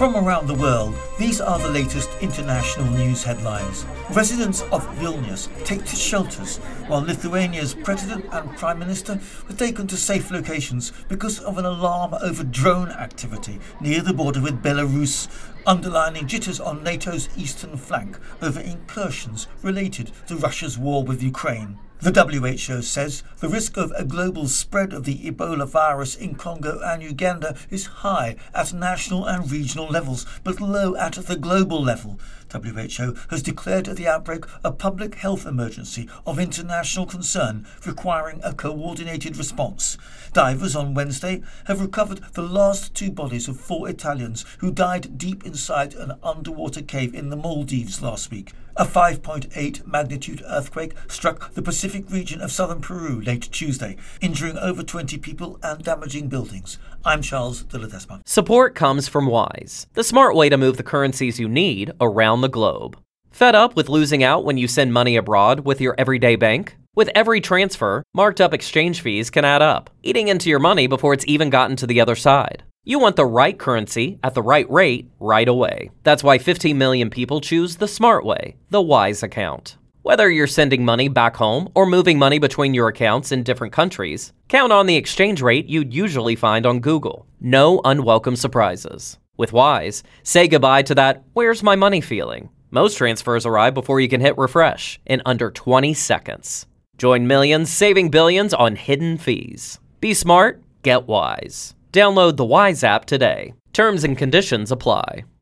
From around the world, these are the latest international news headlines. Residents of Vilnius take to shelters, while Lithuania's president and prime minister were taken to safe locations because of an alarm over drone activity near the border with Belarus, underlining jitters on NATO's eastern flank over incursions related to Russia's war with Ukraine. The WHO says the risk of a global spread of the Ebola virus in Congo and Uganda is high at national and regional levels, but low at the global level. WHO has declared the outbreak a public health emergency of international concern, requiring a coordinated response. Divers on Wednesday have recovered the last two bodies of 4 Italians who died deep inside an underwater cave in the Maldives last week. A 5.8 magnitude earthquake struck the Pacific region of southern Peru late Tuesday, injuring over 20 people and damaging buildings. I'm Charles de Ledesma. Support comes from Wise, the smart way to move the currencies you need around the globe. Fed up with losing out when you send money abroad with your everyday bank? With every transfer, marked up exchange fees can add up, eating into your money before it's even gotten to the other side. You want the right currency at the right rate right away. That's why 15 million people choose the smart way, the Wise account. Whether you're sending money back home or moving money between your accounts in different countries, count on the exchange rate you'd usually find on Google. No unwelcome surprises. With Wise, say goodbye to that "where's my money" feeling. Most transfers arrive before you can hit refresh in under 20 seconds. Join millions saving billions on hidden fees. Be smart, get Wise. Download the Wise app today. Terms and conditions apply.